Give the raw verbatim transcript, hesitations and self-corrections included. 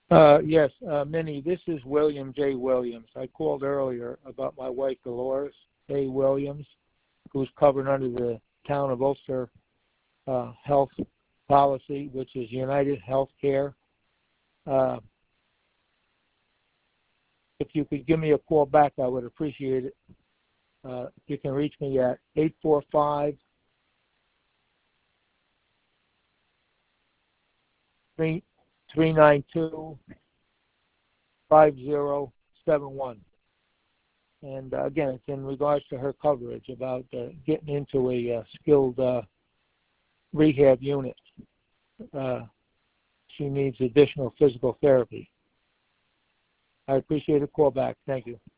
Uh, yes, uh, Minnie, this is William J. Williams. I called earlier about my wife, Dolores A. Williams, who's covered under the Town of Ulster uh, health policy, which is United Healthcare. Uh, if you could give me a call back, I would appreciate it. Uh, you can reach me at eight four five, three nine two, five zero seven one. And uh, again, it's in regards to her coverage about uh, getting into a uh, skilled uh, rehab unit. Uh, she needs additional physical therapy. I appreciate a call back. Thank you.